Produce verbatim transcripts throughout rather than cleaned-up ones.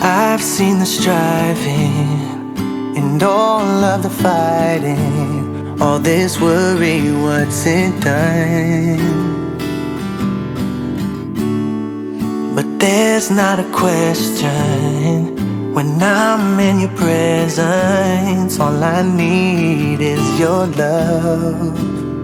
I've seen the striving and all of the fighting, all this worry, what's it done? But there's not a question when I'm in your presence. All I need is your love.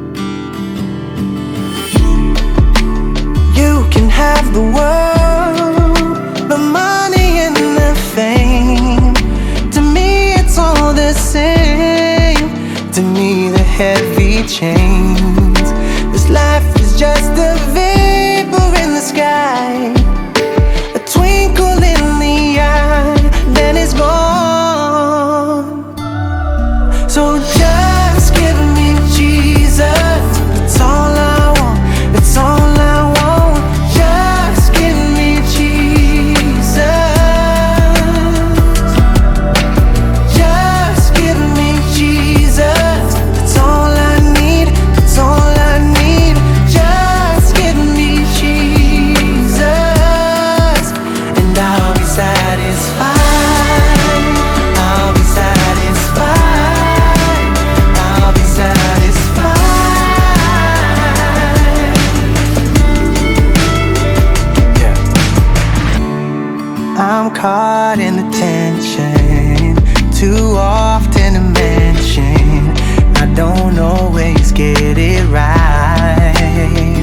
You can have the world, the money and the fame. To me it's all the same. To me the heavy chains. This life is just a vapor in the sky, a twinkle in the eye, then it's gone. So just give me Jesus, it's all I want, it's all I want. Just give me Jesus. Just give me Jesus, it's all I need, it's all I need. Just give me Jesus, and I'll be satisfied. I'll be satisfied. I'll be satisfied. Yeah. I'm caught in the tension, too often to mention. I don't always get it right.